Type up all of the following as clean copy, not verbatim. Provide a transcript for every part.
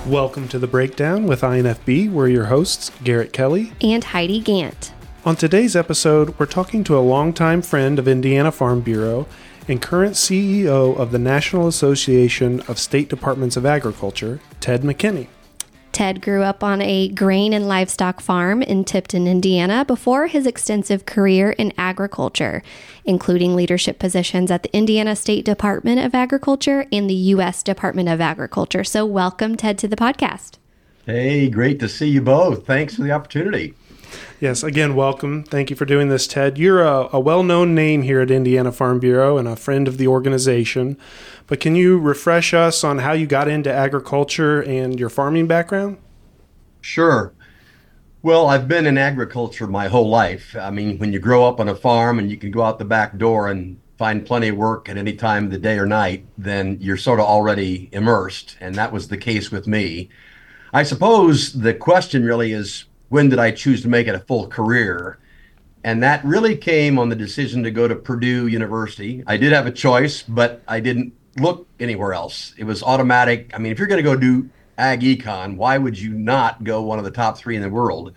Welcome to The Breakdown with INFB. We're your hosts, Garrett Kelly and Heidi Gant. On today's episode, we're talking to a longtime friend of Indiana Farm Bureau and current CEO of the National Association of State Departments of Agriculture, Ted McKinney. Ted grew up on a grain and livestock farm in Tipton, Indiana, before his extensive career in agriculture, including leadership positions at the Indiana State Department of Agriculture and the U.S. Department of Agriculture. So welcome, Ted, to the podcast. Hey, great to see you both. Thanks for the opportunity. Yes, again, welcome. Thank you for doing this, Ted. You're a well-known name here at Indiana Farm Bureau and a friend of the organization. But can you refresh us on how you got into agriculture and your farming background? Sure. Well, I've been in agriculture my whole life. I mean, when you grow up on a farm and you can go out the back door and find plenty of work at any time of the day or night, then you're sort of already immersed. And that was the case with me. I suppose the question really is, when did I choose to make it a full career? And that really came on the decision to go to Purdue University. I did have a choice, but I didn't look anywhere else. It was automatic. I mean, if you're going to go do ag econ, why would you not go one of the top three in the world?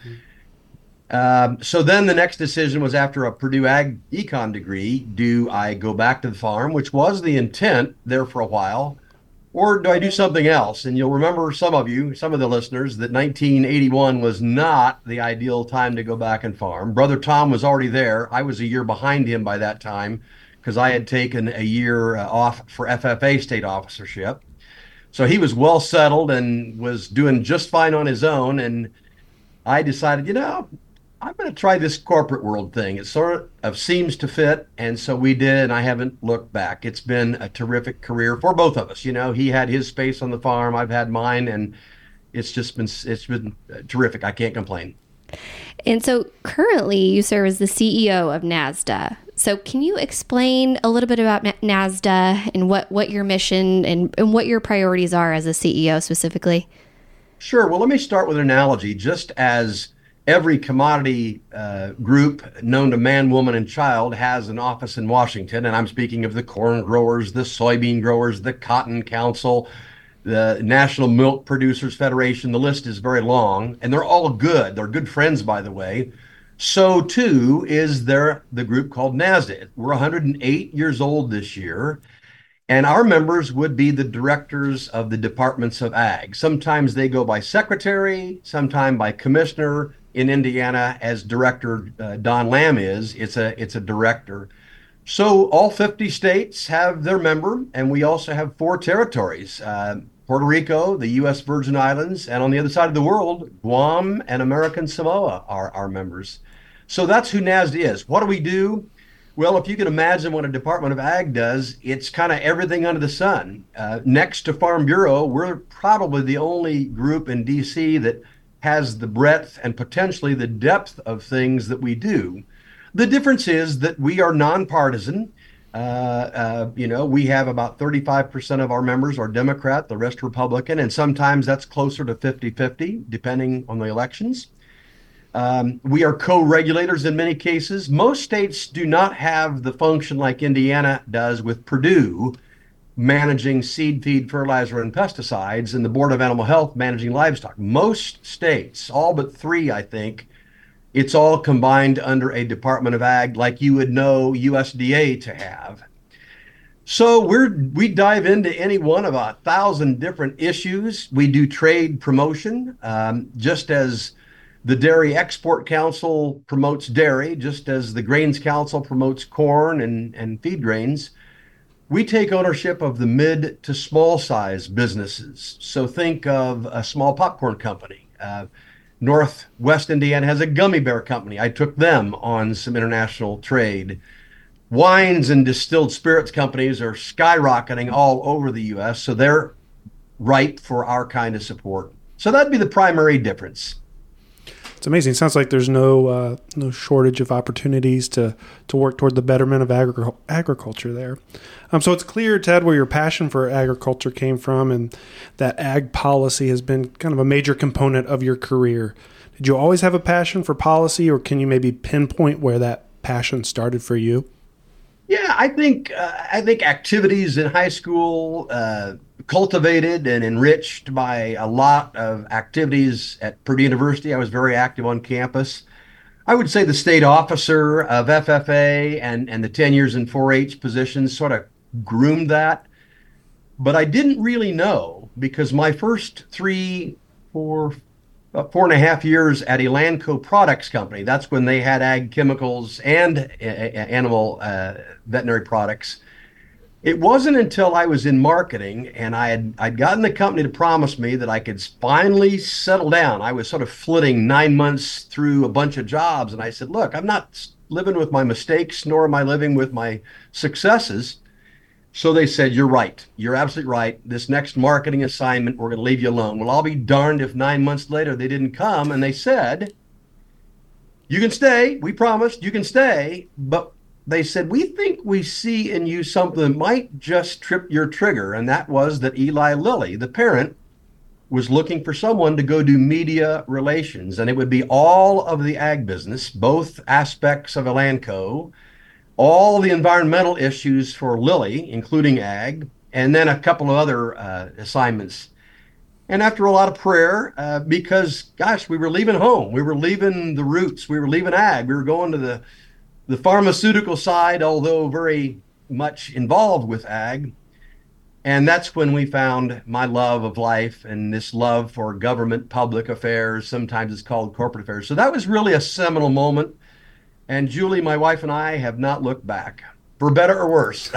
So then the next decision was, after a Purdue ag econ degree, do I go back to the farm, which was the intent there for a while, or do I do something else? And you'll remember, some of the listeners, that 1981 was not the ideal time to go back and farm. Brother Tom was already there. I was a year behind him by that time because I had taken a year off for FFA state officership. So he was well settled and was doing just fine on his own. And I decided, I'm going to try this corporate world thing. It sort of seems to fit. And so we did, and I haven't looked back. It's been a terrific career for both of us. He had his space on the farm, I've had mine, and it's been terrific. I can't complain. And so currently you serve as the CEO of NASDA. So can you explain a little bit about NASDA and what your mission and what your priorities are as a CEO specifically? Sure. Well, let me start with an analogy. Just as every commodity group known to man, woman, and child has an office in Washington, and I'm speaking of the corn growers, the soybean growers, the Cotton Council, the National Milk Producers Federation. The list is very long, and they're all good. They're good friends, by the way. So, too, is the group called NASDA. We're 108 years old this year, and our members would be the directors of the departments of ag. Sometimes they go by secretary, sometimes by commissioner. In Indiana, as Director Don Lamb is, it's a director. So all 50 states have their member, and we also have 4 territories. Puerto Rico, the U.S. Virgin Islands, and on the other side of the world, Guam and American Samoa are our members. So that's who NASDA is. What do we do? Well, if you can imagine what a Department of Ag does, it's kind of everything under the sun. Next to Farm Bureau, we're probably the only group in D.C. that has the breadth and potentially the depth of things that we do. The difference is that we are nonpartisan. We have about 35% of our members are Democrat, the rest Republican, and sometimes that's closer to 50-50, depending on the elections. We are co-regulators in many cases. Most states do not have the function like Indiana does with Purdue managing seed, feed, fertilizer, and pesticides, and the Board of Animal Health managing livestock. Most states, all but 3, I think, it's all combined under a Department of Ag like you would know USDA to have. So we dive into any one of 1,000 different issues. We do trade promotion, just as the Dairy Export Council promotes dairy, just as the Grains Council promotes corn and feed grains. We take ownership of the mid to small size businesses. So think of a small popcorn company. Northwest Indiana has a gummy bear company. I took them on some international trade. Wines and distilled spirits companies are skyrocketing all over the U.S., so they're ripe for our kind of support. So that'd be the primary difference. It's amazing. It sounds like there's no shortage of opportunities to work toward the betterment of agriculture there. So it's clear, Ted, where your passion for agriculture came from, and that ag policy has been kind of a major component of your career. Did you always have a passion for policy, or can you maybe pinpoint where that passion started for you? Yeah, I think activities in high school, cultivated and enriched by a lot of activities at Purdue University. I was very active on campus. I would say the state officer of FFA and the 10 years in 4-H positions sort of groomed that. But I didn't really know, because my first 4.5 years at Elanco Products Company, that's when they had ag chemicals and animal veterinary products. It wasn't until I was in marketing and I'd gotten the company to promise me that I could finally settle down. I was sort of flitting 9 months through a bunch of jobs, and I said, look, I'm not living with my mistakes, nor am I living with my successes. So they said, you're right. You're absolutely right. This next marketing assignment, we're going to leave you alone. Well, I'll be darned if 9 months later they didn't come and they said, you can stay. We promised you can stay. But they said, we think we see in you something that might just trip your trigger. And that was that Eli Lilly, the parent, was looking for someone to go do media relations. And it would be all of the ag business, both aspects of Elanco, all the environmental issues for Lilly, including ag, and then a couple of other assignments. And after a lot of prayer, because, gosh, we were leaving home. We were leaving the roots. We were leaving ag. We were going to the pharmaceutical side, although very much involved with ag. And that's when we found my love of life and this love for government, public affairs. Sometimes it's called corporate affairs. So that was really a seminal moment. And Julie, my wife, and I have not looked back, for better or worse.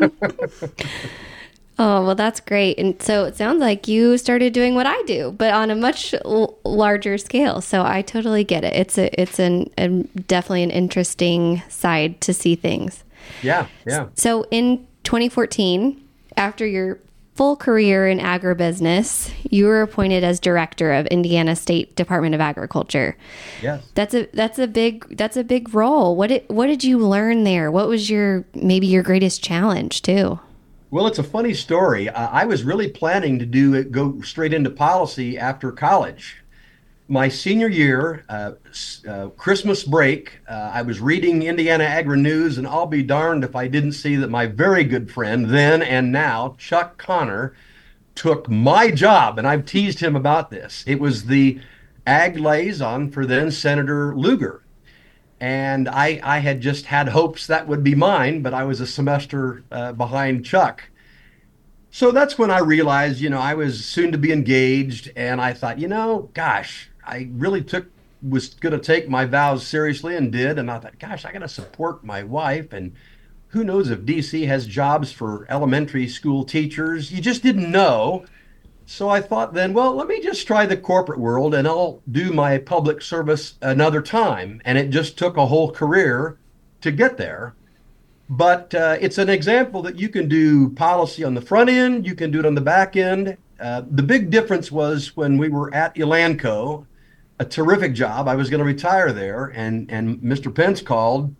Oh, well, that's great. And so it sounds like you started doing what I do, but on a much larger scale. So I totally get it. It's definitely an interesting side to see things. Yeah. So in 2014, after your full career in agribusiness, you were appointed as director of Indiana State Department of Agriculture. Yes. That's a big role. What did you learn there? What was maybe your greatest challenge too? Well, it's a funny story. I was really planning to go straight into policy after college. My senior year, Christmas break, I was reading Indiana Agri-News, and I'll be darned if I didn't see that my very good friend then and now, Chuck Connor, took my job, and I've teased him about this. It was the ag liaison for then Senator Lugar. And I had just had hopes that would be mine, but I was a semester behind Chuck. So that's when I realized, I was soon to be engaged, and I thought, gosh, I really was going to take my vows seriously and did. And I thought, gosh, I got to support my wife. And who knows if DC has jobs for elementary school teachers? You just didn't know. So I thought then, well, let me just try the corporate world and I'll do my public service another time. And it just took a whole career to get there. But it's an example that you can do policy on the front end, you can do it on the back end. The big difference was when we were at Elanco, a terrific job. I was going to retire there, and Mr. Pence called.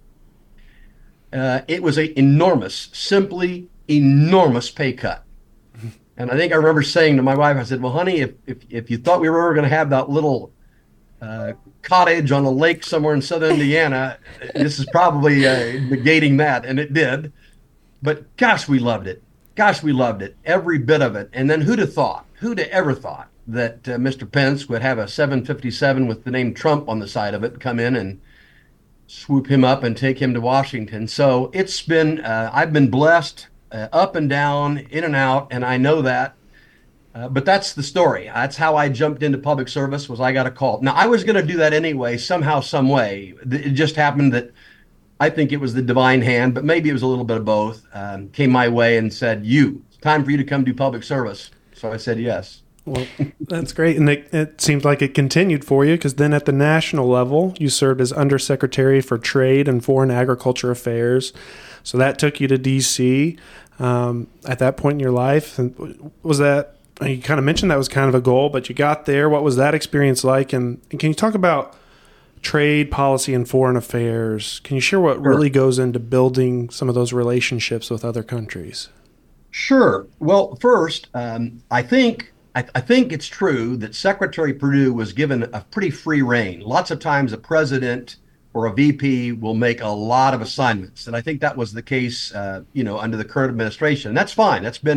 It was an simply enormous pay cut. And I think I remember saying to my wife, I said, well, honey, if you thought we were ever going to have that little cottage on a lake somewhere in southern Indiana, this is probably negating that. And it did. But gosh, we loved it. Gosh, we loved it. Every bit of it. And then who'd have ever thought that Mr. Pence would have a 757 with the name Trump on the side of it come in and swoop him up and take him to Washington. So it's been, I've been blessed up and down, in and out, and I know that. But that's the story. That's how I jumped into public service, was I got a call. Now, I was going to do that anyway, somehow, some way. It just happened that I think it was the divine hand, but maybe it was a little bit of both, came my way and said, it's time for you to come do public service. So I said yes. Well, that's great. And it seems like it continued for you, because then at the national level, you served as Undersecretary for Trade and Foreign Agriculture Affairs. So that took you to D.C. At that point in your life. And was that, you kind of mentioned that was kind of a goal, but you got there. What was that experience like? And can you talk about trade policy and foreign affairs? Can you share what really goes into building some of those relationships with other countries? Sure. Well, first, I think it's true that Secretary Perdue was given a pretty free rein. Lots of times a president or a VP will make a lot of assignments. And I think that was the case, under the current administration. And that's fine. That's been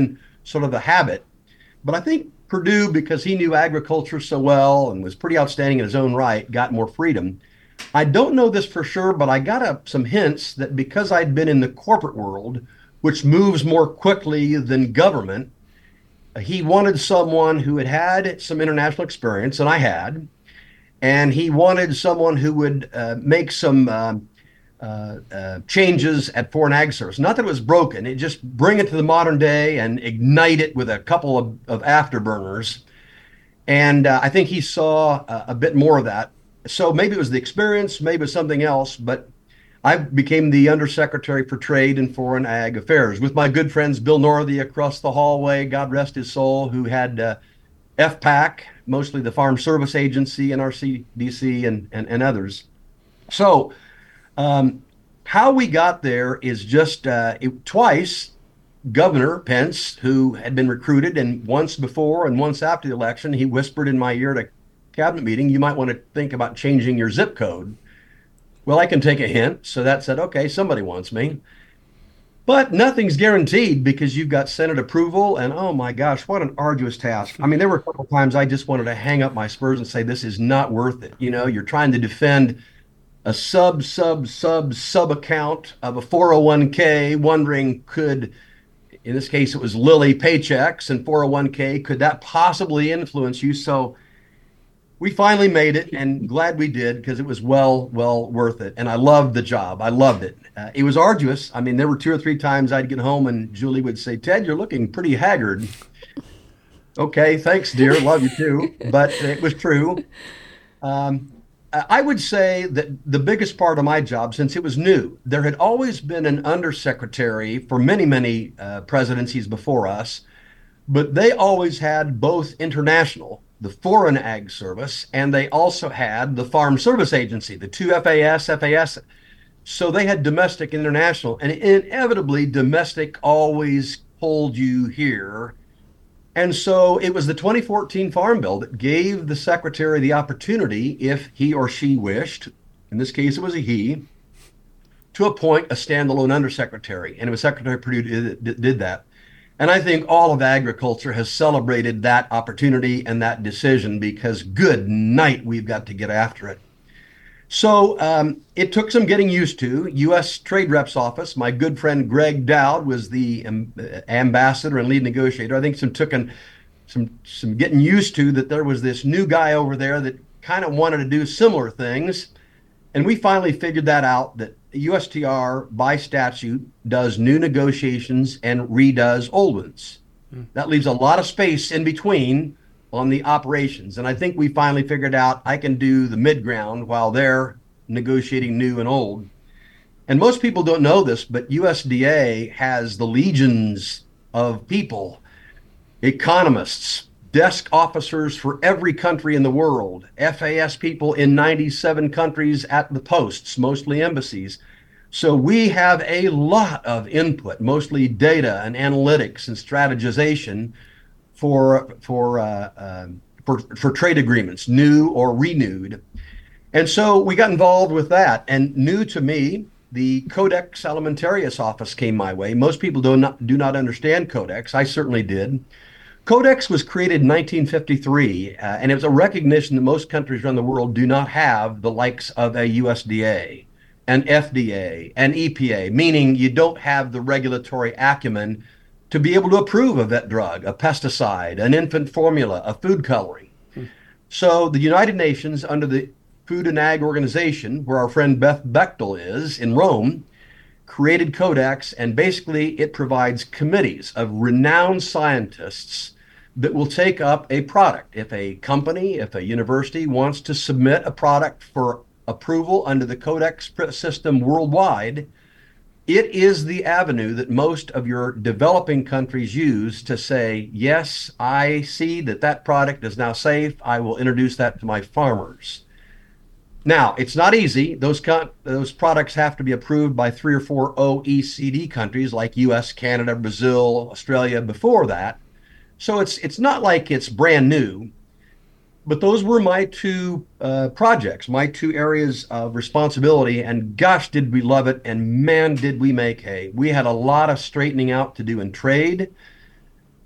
sort of a habit. But I think Purdue, because he knew agriculture so well and was pretty outstanding in his own right, got more freedom. I don't know this for sure, but I got some hints that because I'd been in the corporate world, which moves more quickly than government, he wanted someone who had some international experience, and I had, and he wanted someone who would make some changes at Foreign Ag Service. Not that it was broken, it just bring it to the modern day and ignite it with a couple of afterburners. And I think he saw a bit more of that. So maybe it was the experience, maybe it was something else, but I became the Undersecretary for Trade and Foreign Ag Affairs with my good friends Bill Northey across the hallway, God rest his soul, who had FPAC, mostly the Farm Service Agency, NRCDC, and others. So how we got there is just twice Governor Pence, who had been recruited, and once before and once after the election, he whispered in my ear at a cabinet meeting, you might want to think about changing your zip code. Well, I can take a hint. So that said, okay, somebody wants me. But nothing's guaranteed because you've got Senate approval. And oh my gosh, what an arduous task. I mean, there were a couple of times I just wanted to hang up my spurs and say, this is not worth it. You know, you're trying to defend a sub account of a 401k, wondering could, in this case, it was Lilly paychecks and 401k, could that possibly influence you? So we finally made it, and glad we did, because it was well worth it. And I loved the job. I loved it. It was arduous. I mean, there were 2 or 3 times I'd get home and Julie would say, Ted, you're looking pretty haggard. Okay, thanks, dear. Love you too. But it was true. I would say that the biggest part of my job, since it was new, there had always been an undersecretary for many presidencies before us, but they always had both international, the Foreign Ag Service, and they also had the Farm Service Agency, the 2 FAS. So they had domestic, international, and inevitably domestic always pulled you here. And so it was the 2014 Farm Bill that gave the secretary the opportunity, if he or she wished, in this case it was a he, to appoint a standalone undersecretary. And it was Secretary Perdue that did that. And I think all of agriculture has celebrated that opportunity and that decision, because good night, we've got to get after it. So it took some getting used to. U.S. Trade Rep's office, my good friend Greg Dowd was the ambassador and lead negotiator. I think some getting used to that there was this new guy over there that kind of wanted to do similar things. And we finally figured that out, that USTR by statute does new negotiations and redoes old ones. That leaves a lot of space in between on the operations. And I think we finally figured out I can do the mid-ground while they're negotiating new and old. And most people don't know this, but USDA has the legions of people, economists, desk officers for every country in the world, FAS people in 97 countries at the posts, mostly embassies. So we have a lot of input, mostly data and analytics and strategization for trade agreements, new or renewed. And so we got involved with that. And new to me, the Codex Alimentarius office came my way. Most people do not understand Codex. I certainly did. Codex was created in 1953, and it was a recognition that most countries around the world do not have the likes of a USDA, an FDA, an EPA, meaning you don't have the regulatory acumen to be able to approve a vet drug, a pesticide, an infant formula, a food coloring. So the United Nations, under the Food and Ag Organization, where our friend Beth Bechtel is in Rome, created Codex, and basically it provides committees of renowned scientists that will take up a product. If a company, if a university wants to submit a product for approval under the Codex system worldwide, it is the avenue that most of your developing countries use to say, yes, I see that that product is now safe. I will introduce that to my farmers. Now, it's not easy. Those products have to be approved by 3 or 4 OECD countries like US, Canada, Brazil, Australia before that. So it's not like it's brand new. But those were my 2 projects, my 2 areas of responsibility. And gosh, did we love it. And man, did we make hay. We had a lot of straightening out to do in trade.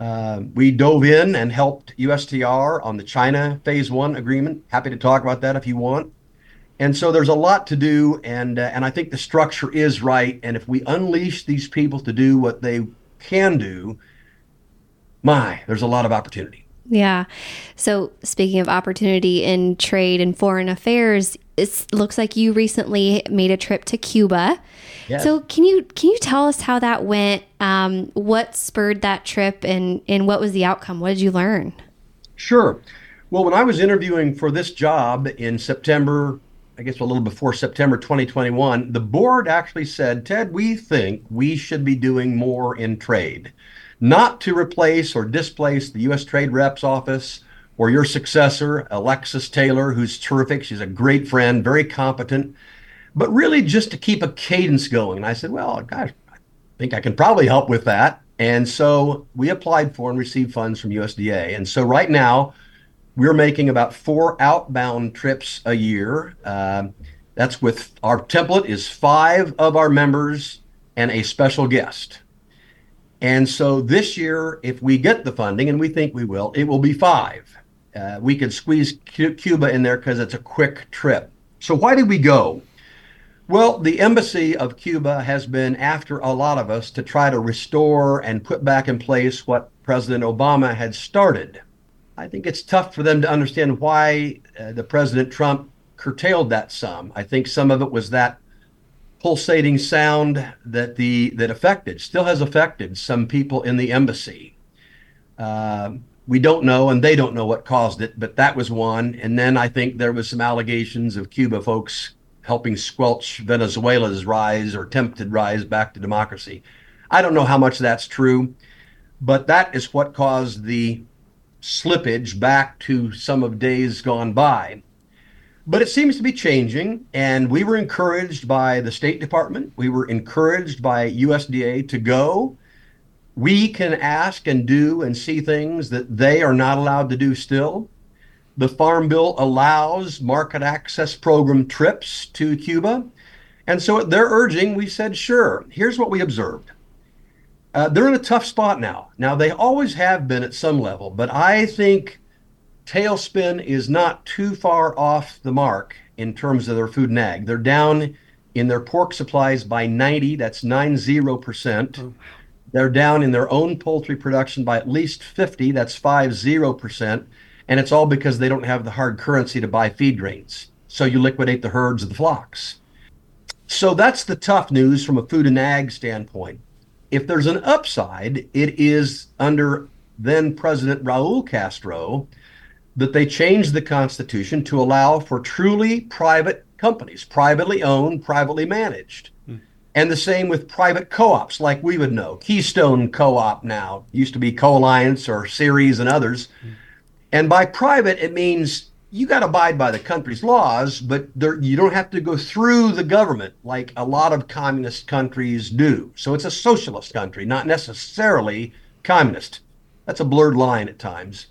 We dove in and helped USTR on the China Phase 1 agreement. Happy to talk about that if you want. And so there's a lot to do, and I think the structure is right. And if we unleash these people to do what they can do, there's a lot of opportunity. Yeah. So speaking of opportunity in trade and foreign affairs, it looks like you recently made a trip to Cuba. Yes. So can you tell us how that went? What spurred that trip, and what was the outcome? What did you learn? Sure. Well, when I was interviewing for this job in September, I guess a little before September 2021, the board actually said, Ted, we think we should be doing more in trade, not to replace or displace the U.S. Trade Rep's office or your successor, Alexis Taylor, who's terrific. She's a great friend, very competent, but really just to keep a cadence going. And I said, well, gosh, I think I can probably help with that. And so we applied for and received funds from USDA. And so right now, we're making about 4 outbound trips a year. That's with our template is 5 of our members and a special guest. And so this year, if we get the funding, and we think we will, it will be 5. We could squeeze Cuba in there because it's a quick trip. So why did we go? Well, the embassy of Cuba has been after a lot of us to try to restore and put back in place what President Obama had started. I think it's tough for them to understand why the President Trump curtailed that some. I think some of it was that pulsating sound that still has affected some people in the embassy. We don't know, and they don't know what caused it, but that was one. And then I think there was some allegations of Cuba folks helping squelch Venezuela's rise or attempted rise back to democracy. I don't know how much that's true, but that is what caused the slippage back to some of days gone by. But it seems to be changing, and we were encouraged by the State Department. We were encouraged by USDA to go. We can ask and do and see things that they are not allowed to do still. The Farm Bill allows market access program trips to Cuba. And so at their urging, we said, sure. Here's what we observed. They're in a tough spot now. Now, they always have been at some level, but I think Tailspin is not too far off the mark in terms of their food and ag. They're down in their pork supplies by 90%. That's 90%. Oh. They're down in their own poultry production by at least 50%. That's 50%. And it's all because they don't have the hard currency to buy feed grains. So you liquidate the herds of the flocks. So that's the tough news from a food and ag standpoint. If there's an upside, it is under then President Raul Castro that they changed the Constitution to allow for truly private companies, privately owned, privately managed. And the same with private co-ops like we would know. Keystone Co-op now, used to be Co-Alliance or Ceres and others. And by private, it means you got to abide by the country's laws, but you don't have to go through the government like a lot of communist countries do. So it's a socialist country, not necessarily communist. That's a blurred line at times.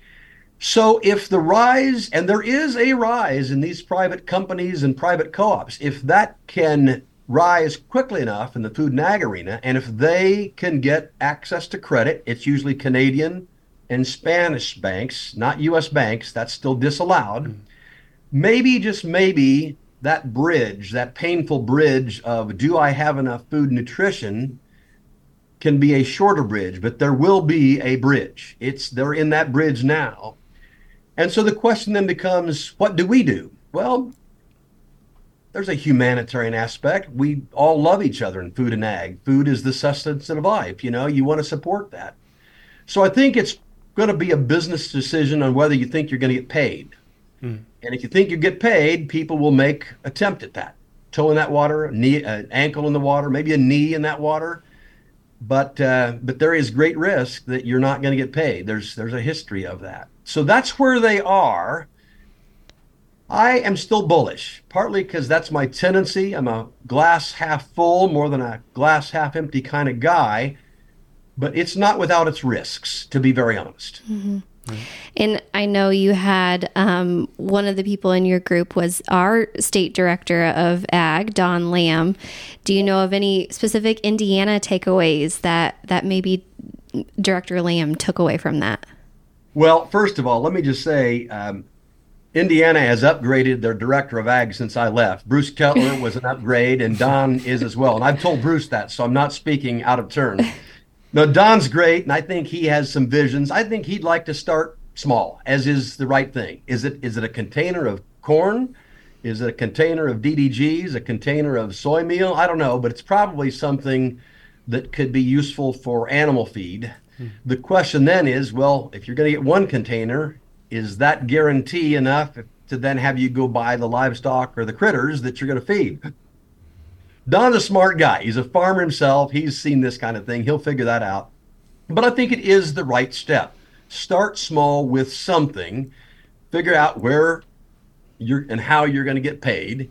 So if the rise, and there is a rise in these private companies and private co-ops, if that can rise quickly enough in the food and ag arena, and if they can get access to credit, it's usually Canadian and Spanish banks, not U.S. banks, that's still disallowed. Maybe, just maybe, that bridge, that painful bridge of do I have enough food and nutrition can be a shorter bridge, but there will be a bridge. They're in that bridge now. And so the question then becomes, what do we do? Well, there's a humanitarian aspect. We all love each other in food and ag. Food is the sustenance of life. You want to support that. So I think it's going to be a business decision on whether you think you're going to get paid. And if you think you get paid, people will make attempt at that. Toe in that water, knee, ankle in the water, maybe a knee in that water. But there is great risk that you're not going to get paid. There's a history of that. So that's where they are. I am still bullish, partly because that's my tendency. I'm a glass half full more than a glass half empty kind of guy. But it's not without its risks, to be very honest. Mm-hmm. And I know you had one of the people in your group was our state director of ag, Don Lamb. Do you know of any specific Indiana takeaways that maybe Director Lamb took away from that? Well, first of all, let me just say, Indiana has upgraded their director of ag since I left. Bruce Kettler was an upgrade, and Don is as well. And I've told Bruce that, so I'm not speaking out of turn. No, Don's great, and I think he has some visions. I think he'd like to start small, as is the right thing. Is it a container of corn? Is it a container of DDGs, a container of soy meal? I don't know, but it's probably something that could be useful for animal feed. The question then is, well, if you're going to get one container, is that guarantee enough to then have you go buy the livestock or the critters that you're going to feed? Don's a smart guy. He's a farmer himself. He's seen this kind of thing. He'll figure that out. But I think it is the right step. Start small with something. Figure out where you're and how you're going to get paid.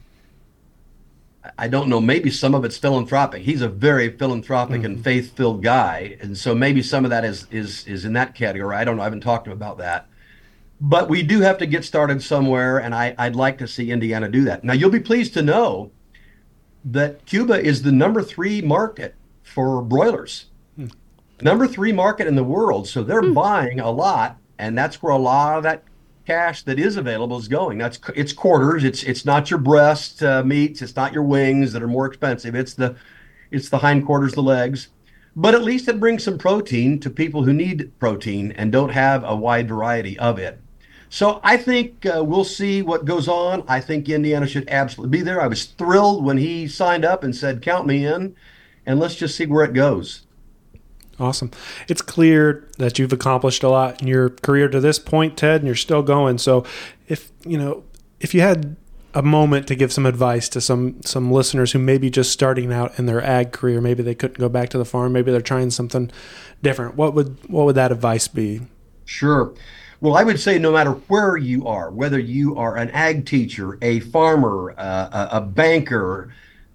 I don't know. Maybe some of it's philanthropic. He's a very philanthropic and faith-filled guy, and so maybe some of that is in that category. I don't know. I haven't talked to him about that. But we do have to get started somewhere, and I'd like to see Indiana do that. Now, you'll be pleased to know that Cuba is the number 3 market for broilers. Number 3 market in the world. So they're buying a lot, and that's where a lot of that cash that is available is going. It's quarters. It's not your breast meats. It's not your wings that are more expensive. It's the hindquarters, the legs. But at least it brings some protein to people who need protein and don't have a wide variety of it. So I think we'll see what goes on. I think Indiana should absolutely be there. I was thrilled when he signed up and said, count me in, and let's just see where it goes. Awesome. It's clear that you've accomplished a lot in your career to this point, Ted, and you're still going. So if you had a moment to give some advice to some listeners who may be just starting out in their ag career, maybe they couldn't go back to the farm, maybe they're trying something different, what would that advice be? Sure. Well, I would say no matter where you are, whether you are an ag teacher, a farmer, a banker,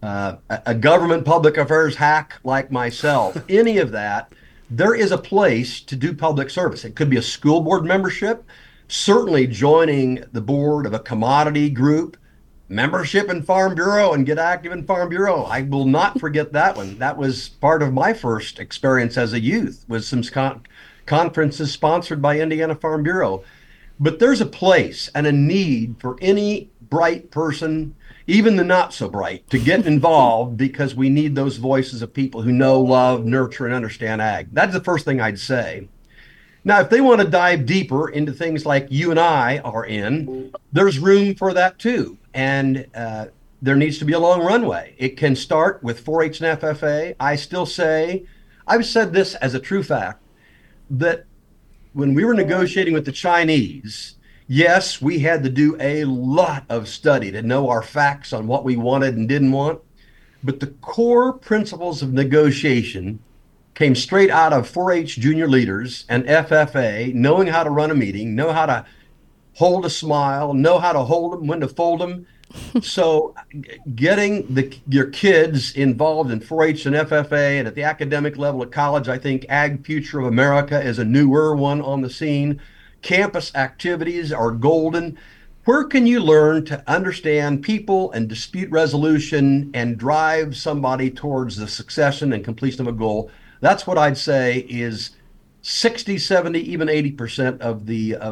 a government public affairs hack like myself, any of that, there is a place to do public service. It could be a school board membership, certainly joining the board of a commodity group, membership in Farm Bureau, and get active in Farm Bureau. I will not forget that one. That was part of my first experience as a youth, was some conferences sponsored by Indiana Farm Bureau. But there's a place and a need for any bright person, even the not so bright, to get involved, because we need those voices of people who know, love, nurture, and understand ag. That's the first thing I'd say. Now, if they want to dive deeper into things like you and I are in, there's room for that too. And there needs to be a long runway. It can start with 4-H and FFA. I still say, I've said this as a true fact, that when we were negotiating with the Chinese, yes, we had to do a lot of study to know our facts on what we wanted and didn't want. But the core principles of negotiation came straight out of 4-H junior leaders and FFA, knowing how to run a meeting, know how to hold a smile, know how to hold them, when to fold them. So getting your kids involved in 4-H and FFA and at the academic level at college, I think Ag Future of America is a newer one on the scene. Campus activities are golden. Where can you learn to understand people and dispute resolution and drive somebody towards the succession and completion of a goal? That's what I'd say is 60, 70, even 80% of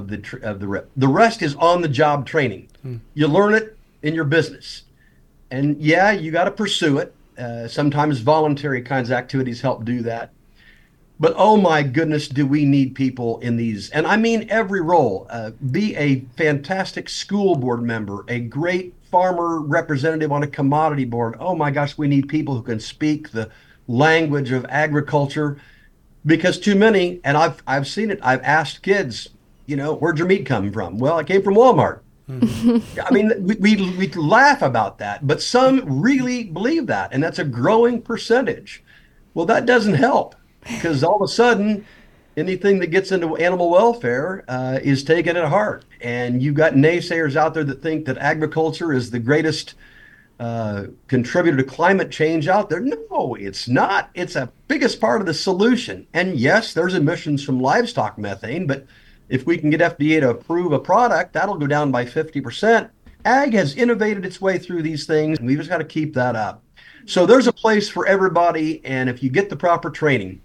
the rest is on the job training. You learn it in your business. And yeah, you got to pursue it. Sometimes voluntary kinds of activities help do that. But oh my goodness, do we need people in these? And I mean every role. Be a fantastic school board member, a great farmer representative on a commodity board. Oh my gosh, we need people who can speak the language of agriculture, because too many, and I've seen it, I've asked kids, where'd your meat come from? Well, it came from Walmart. I mean, we laugh about that, but some really believe that, and that's a growing percentage. Well, that doesn't help, because all of a sudden, anything that gets into animal welfare is taken at heart. And you've got naysayers out there that think that agriculture is the greatest contributor to climate change out there. No, it's not. It's a biggest part of the solution. And yes, there's emissions from livestock methane, but if we can get FDA to approve a product, that'll go down by 50%. Ag has innovated its way through these things, and we've just got to keep that up. So there's a place for everybody, and if you get the proper training,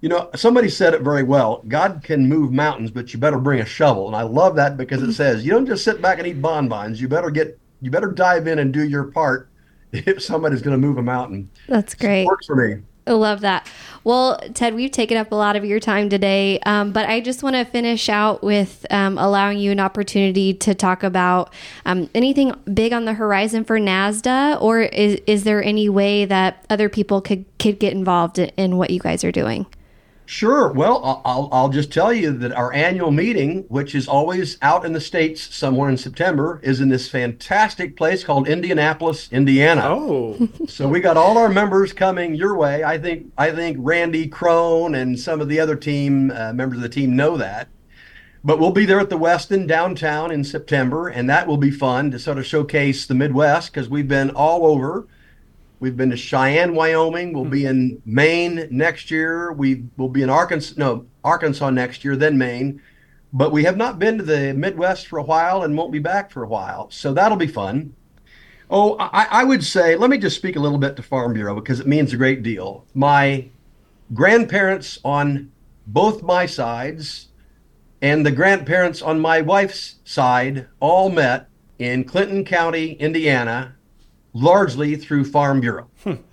You know, somebody said it very well. God can move mountains, but you better bring a shovel. And I love that because it says you don't just sit back and eat bonbons. You better dive in and do your part if somebody's going to move a mountain. That's great. It works for me. I love that. Well, Ted, we've taken up a lot of your time today, but I just want to finish out with allowing you an opportunity to talk about anything big on the horizon for NASDA, or is there any way that other people could get involved in what you guys are doing? Sure. Well, I'll just tell you that our annual meeting, which is always out in the States somewhere in September, is in this fantastic place called Indianapolis, Indiana. Oh, So we got all our members coming your way. I think Randy Crone and some of the other team members of the team know that. But we'll be there at the Westin downtown in September, and that will be fun to sort of showcase the Midwest because we've been all over. We've been to Cheyenne, Wyoming. We'll be in Maine next year. We will be in Arkansas next year, then Maine. But we have not been to the Midwest for a while and won't be back for a while. So that'll be fun. Oh, I would say, let me just speak a little bit to Farm Bureau because it means a great deal. My grandparents on both my sides and the grandparents on my wife's side all met in Clinton County, Indiana, largely through Farm Bureau.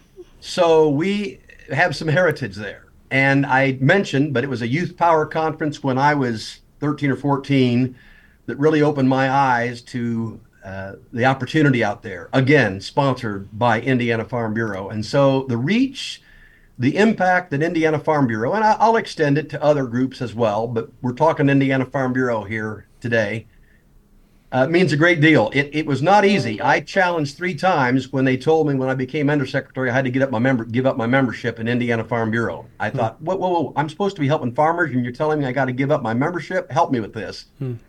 So we have some heritage there. And I mentioned, but it was a youth power conference when I was 13 or 14 that really opened my eyes to the opportunity out there. Again, sponsored by Indiana Farm Bureau. And so the reach, the impact that Indiana Farm Bureau, and I'll extend it to other groups as well, but we're talking Indiana Farm Bureau here today, means a great deal. It was not easy. I challenged 3 times when they told me when I became undersecretary I had to give up my membership in Indiana Farm Bureau. I thought, whoa, I'm supposed to be helping farmers and you're telling me I got to give up my membership? Help me with this.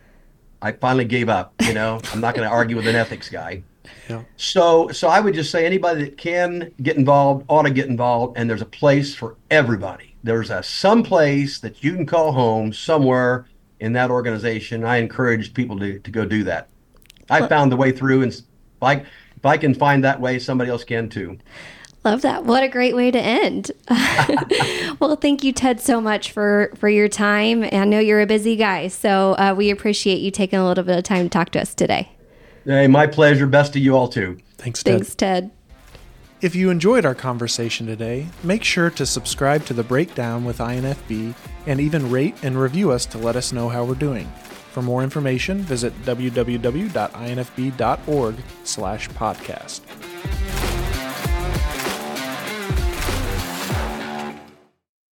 I finally gave up. I'm not going to argue with an ethics guy. yeah. So I would just say anybody that can get involved ought to get involved, and there's a place for everybody. There's some place that you can call home somewhere in that organization. I encourage people to go do that. I found the way through, and if I can find that way, somebody else can too. Love that. What a great way to end. Well, thank you, Ted, so much for your time. I know you're a busy guy, so we appreciate you taking a little bit of time to talk to us today. Hey, my pleasure. Best to you all too. Thanks, Ted. Thanks, Ted. If you enjoyed our conversation today, make sure to subscribe to The Breakdown with INFB and even rate and review us to let us know how we're doing. For more information, visit www.infb.org/podcast.